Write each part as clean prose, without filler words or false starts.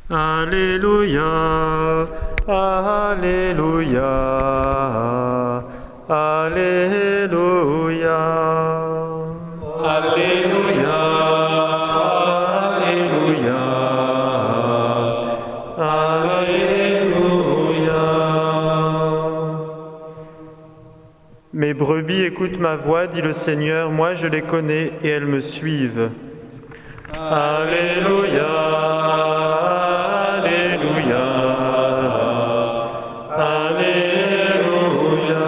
Alléluia, Alléluia, Alléluia. Alléluia, Alléluia, Alléluia. Mes brebis écoutent ma voix, dit le Seigneur, moi je les connais et elles me suivent. Alléluia, Alléluia, Alléluia.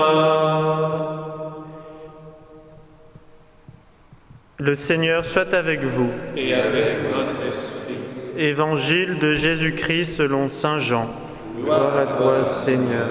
Le Seigneur soit avec vous. Et avec votre esprit. Évangile de Jésus-Christ selon saint Jean. Gloire à toi, Seigneur.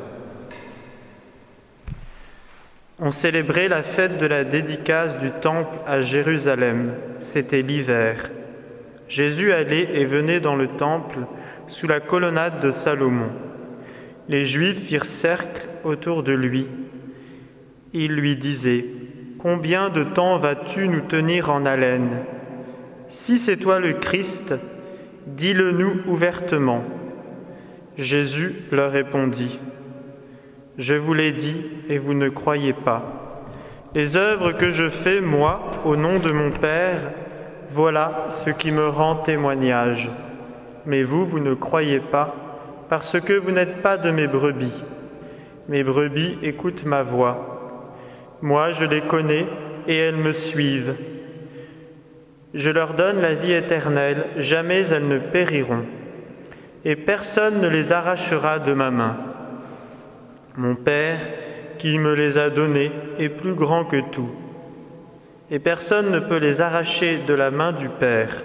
On célébrait la fête de la dédicace du temple à Jérusalem. C'était l'hiver. Jésus allait et venait dans le temple sous la colonnade de Salomon. Les Juifs firent cercle autour de lui. Ils lui disaient : « Combien de temps vas-tu nous tenir en haleine ? Si c'est toi le Christ, dis-le-nous ouvertement. » Jésus leur répondit : « Je vous l'ai dit et vous ne croyez pas. Les œuvres que je fais, moi, au nom de mon Père, voilà ce qui me rend témoignage. Mais vous, vous ne croyez pas, parce que vous n'êtes pas de mes brebis. Mes brebis écoutent ma voix. Moi, je les connais et elles me suivent. Je leur donne la vie éternelle, jamais elles ne périront, et personne ne les arrachera de ma main. Mon Père, qui me les a donnés, est plus grand que tout, et personne ne peut les arracher de la main du Père.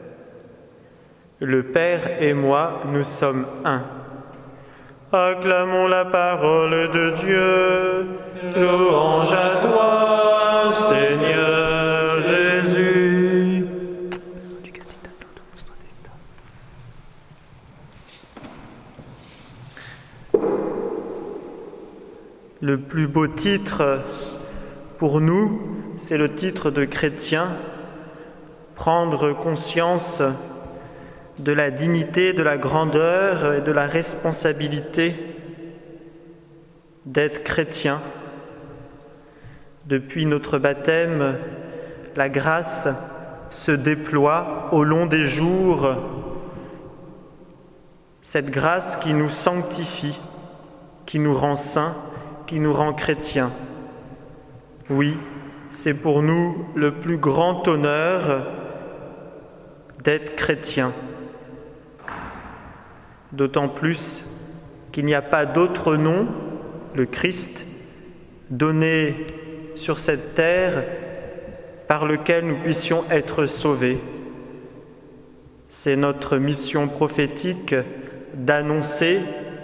Le Père et moi, nous sommes un. Acclamons la parole de Dieu. Louange à toi, Seigneur Jésus. Le plus beau titre pour nous, c'est le titre de chrétien, prendre conscience de la dignité, de la grandeur et de la responsabilité d'être chrétien. Depuis notre baptême, la grâce se déploie au long des jours, cette grâce qui nous sanctifie, qui nous rend saints, qui nous rend chrétiens. Oui, c'est pour nous le plus grand honneur d'être chrétien. D'autant plus qu'il n'y a pas d'autre nom, le Christ, donné sur cette terre par lequel nous puissions être sauvés. C'est notre mission prophétique d'annoncer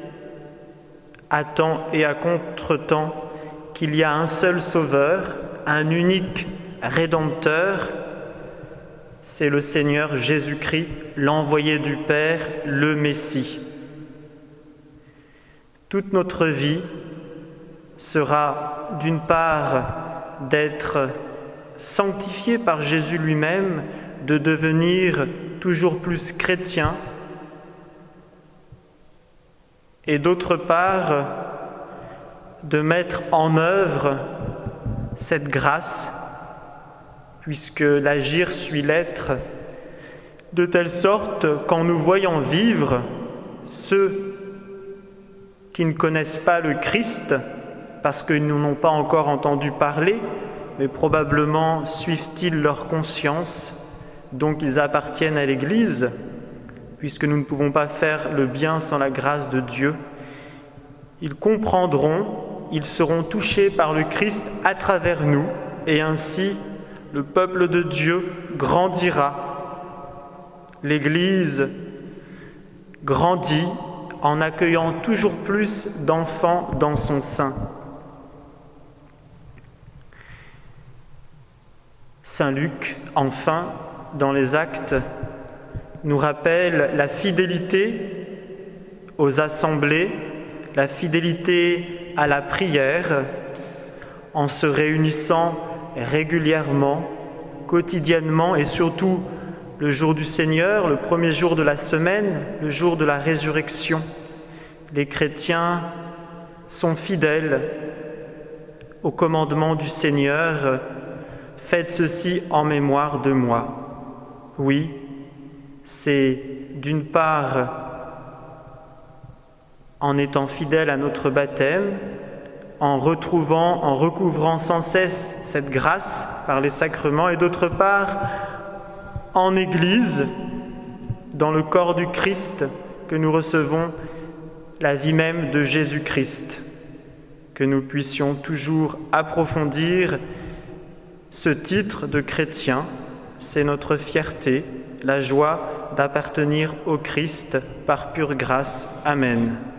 à temps et à contre-temps qu'il y a un seul Sauveur, un unique Rédempteur, c'est le Seigneur Jésus-Christ, l'envoyé du Père, le Messie. Toute notre vie sera d'une part d'être sanctifiée par Jésus lui-même, de devenir toujours plus chrétien, et d'autre part, de mettre en œuvre cette grâce, puisque l'agir suit l'être, de telle sorte qu'en nous voyant vivre, ceux qui ne connaissent pas le Christ, parce qu'ils n'en ont pas encore entendu parler, mais probablement suivent-ils leur conscience, donc ils appartiennent à l'Église, puisque nous ne pouvons pas faire le bien sans la grâce de Dieu. Ils comprendront, ils seront touchés par le Christ à travers nous, et ainsi le peuple de Dieu grandira. L'Église grandit en accueillant toujours plus d'enfants dans son sein. Saint Luc, enfin, dans les Actes, nous rappelle la fidélité aux assemblées, la fidélité à la prière, en se réunissant régulièrement, quotidiennement et surtout le jour du Seigneur, le premier jour de la semaine, le jour de la résurrection. Les chrétiens sont fidèles au commandement du Seigneur. Faites ceci en mémoire de moi. Oui, c'est d'une part en étant fidèle à notre baptême, en recouvrant sans cesse cette grâce par les sacrements, et d'autre part en Église, dans le corps du Christ, que nous recevons la vie même de Jésus-Christ, que nous puissions toujours approfondir ce titre de chrétien. C'est notre fierté, la joie d'appartenir au Christ par pure grâce. Amen.